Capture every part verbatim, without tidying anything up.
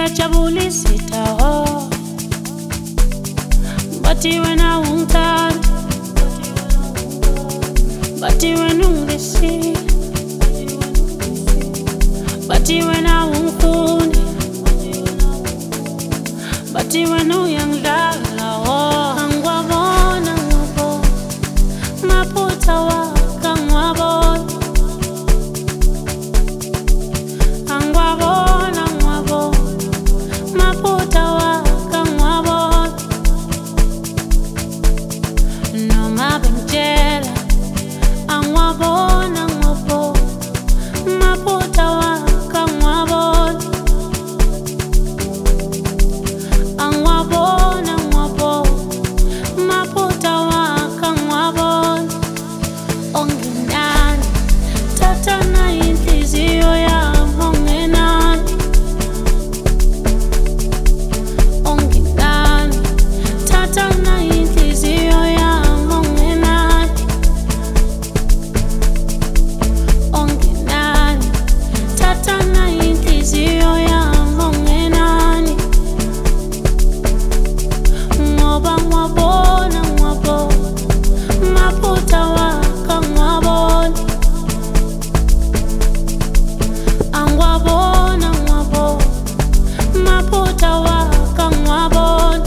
ngiyajabulisa itaho bathi wena ungithanda bathi wena ungilisi bathi wena ungifuni bathi wena uyangidlala oh angwabona ngabo maphutha wakho angwabona angwabona ngwabo maphutha wakho angwabona noma bengitshela angwabona ngwabo maphutha wakho angwabona angwabona ngwabo maphutha wakho angwabona onginani thatha na inhliziyo yami ongenani onginani thatha na inhliziyo yami ongenani onginani thatha na inhliziyo yami ongenani ngoba ngwabona ngwabo maphutha wakho angwabona angwabona ngwabo maphutha wakho angwabona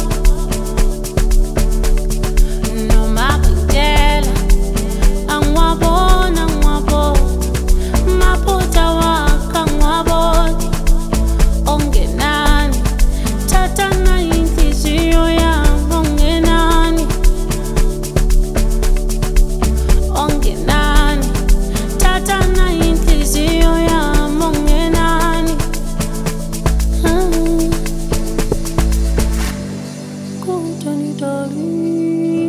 noma bengitshela angwabona ngwabo maphutha wakho angwabona ongenani thatha na inhliziyo yami ongenani ongenani thatha na inhliziyo yami ongenani kutani dali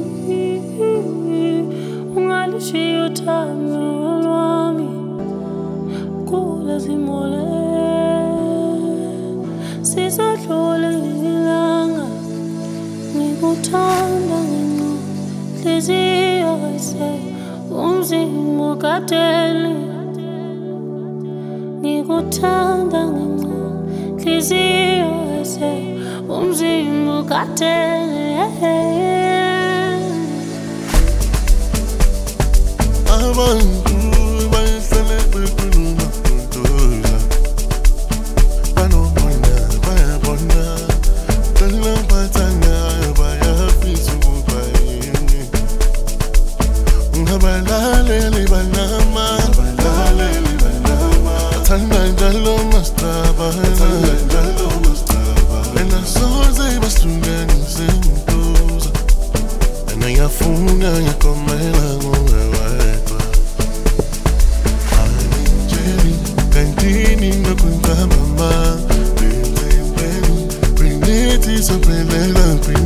ungalishiya uthando lwami kule zimole sisadlule ilanga ngikuthanda ngenhliziyo yase umzimba ukadeli ngikuthanda ngenhliziyo yase umzimba ukadeli Abantu bahlale bekhuluma ngokudola banomona bayabona dala bathanda bayafisa ukuba yini ngabalaleli banama balaleli banama bathanda njalo mastaba bathanda njalo mastaba wena soze basihlukanise ngikubuza wena ngiyafuna ngiyakomela ngowedwa anijeli kantini nokunkamba ma benzempeni kwinithi sophelela